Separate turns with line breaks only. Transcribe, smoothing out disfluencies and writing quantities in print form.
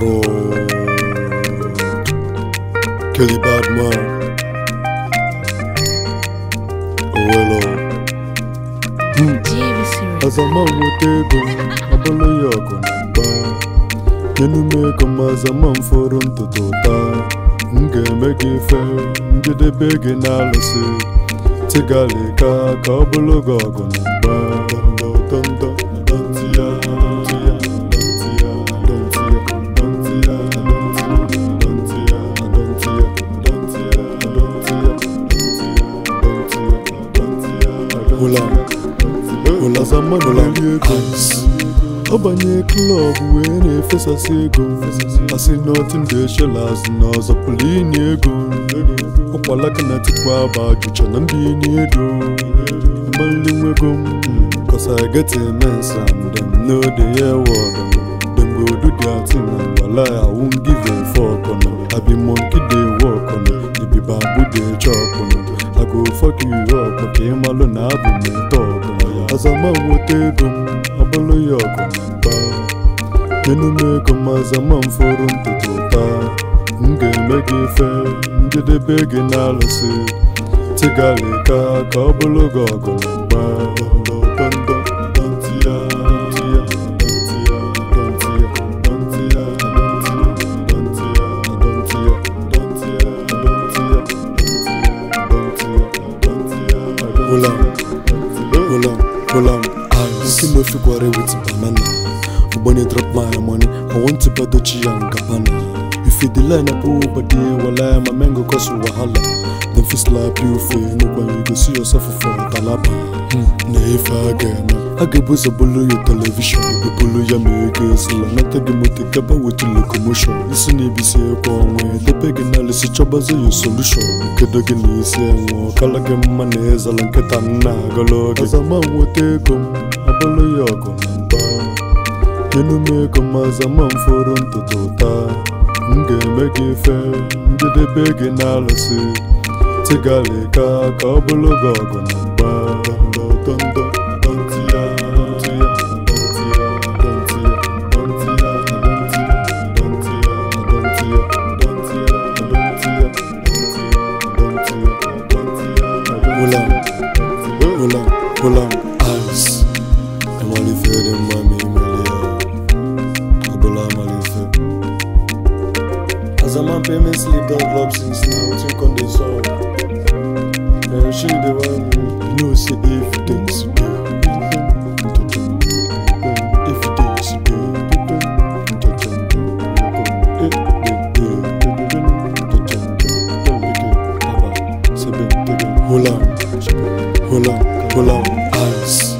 Fraud. Kelly Badman. Owelo. As a man with ego, abolo yoko namba. Yenume kama as a man for untotota. Nge megi fe, njede begi nalasi. Tigalika kabolo gogo namba. Tondo, dontia, dontia, dontia, dontia, dontia, dontia, dontia, dontia, dontia, dontia. Hula zaman hula guys. Obanye club when a face a sego. I see nothing they shall as nose a pulling ego. Opalaka natikwa about you chanambi nedo. Malingwegum. Cause I get immense and them know the air word. Them go do their thing and while I won't give a fuck on it. I be monkey they walk on it. They be bamboo they chop on it. I go fuck you up, okay, I'm alone, I be me talk on it. As a man with a gun, I follow you up on it. You know me come as a man for room to tota. Nge make it fair, nge de beg in Alice. Tigalika, kabolo gogo namba. Tondo, dontia, dontia, dontia, dontia, dontia, dontia, dontia, dontia, dontia, dontia. Hold eyes. You know if you go away with banana. When you drop my money, I want to buy the and Gabbana. If you delay na poor body, well I'm a mango cause you wahala. Then fi slap you fair, no when you go see yourself for Talaba. If I get buzz a bulu your television, you bulu ya make us not take him with the caba with the locomotion. Listen, if you say a con way, the big analysis troubles your solution. Kedogin is saying, Kalagam manes, Alankatana, Galo, as a man would take him, a bulu yoko. You know me come as a man for untotota. Nge make it fair, nge de beg in Alice. Tigalika, kabolo gogo namba. Tondo, dontia, dontia, dontia, dontia, dontia, dontia, dontia, dontia, dontia, dontia, Hula, eyes. I'm only feeling mommy. As a man payment sleep don't drop since now, think on the song. She the one you know say evidence day. Evidence day. Hold on, eyes.